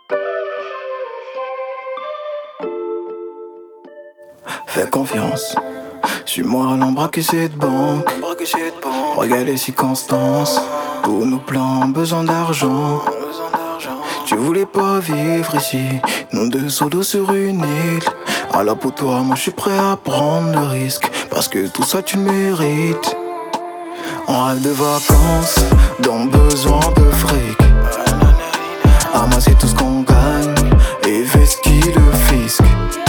Fais confiance, suis-moi à l'embraquer cette banque. Regarde les circonstances, tous nos plans ont besoin d'argent. Tu voulais pas vivre ici, nous deux solos sur une île. Alors pour toi, moi je suis prêt à prendre le risque, parce que tout ça tu le mérites. On rêve de vacances, dont besoin de fric. Amasser tout ce qu'on gagne, et vesquille le fisc.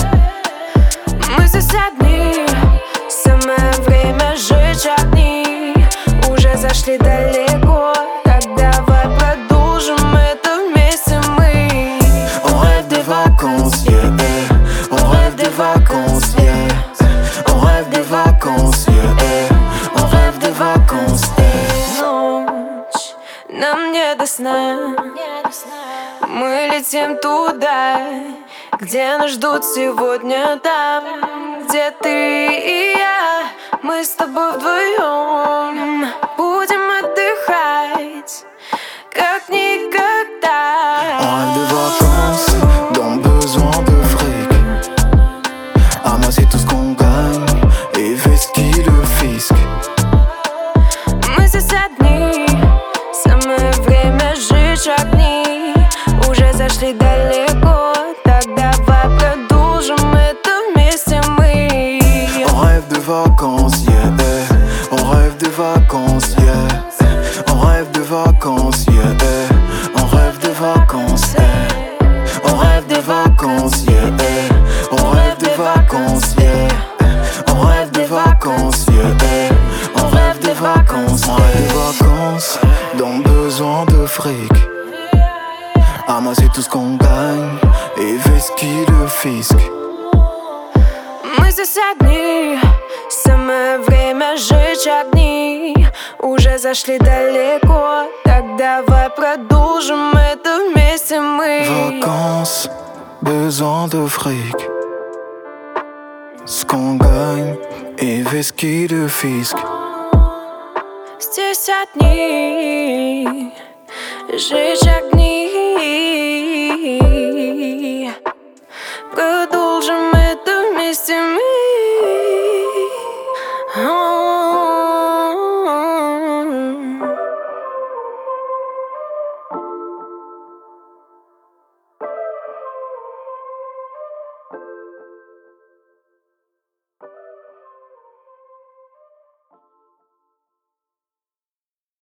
Мы соседни, самое время жить одни. Уже зашли далеко, так давай продолжим это вместе мы. On rêve des vacances, yeah. On rêve des vacances, yeah. On rêve des vacances, yeah. On rêve des vacances, yeah. Ночь, нам не до сна. Мы летим туда, где нас ждут сегодня, там, где ты и я. Мы с тобой вдвоем будем отдыхать, как никогда. On rêve de vacances, dont besoin de fric. Amasser tout ce qu'on gagne, et vesquille le fisc. Мы соседни, самое время жить огни. Уже зашли далеко, так давай продолжим это вместе мы. On rêve de vacances, yeah. On rêve de vacances, yeah. On rêve de vacances, yeah. On rêve de vacances, yeah. On rêve de vacances, yeah. On rêve de vacances, yeah. On rêve de vacances, yeah. On rêve de vacances, on rêve de vacances, dont besoin de fric. Amasser tout ce qu'on gagne, et vesquille le fisc. Мы соседни, самое время жить одни. Уже зашли далеко, так давай продолжим это вместе мы. Vacances, besoin de fric. Ce qu'on gagne, et vesquille le fisc. Здесь одни, жить огни.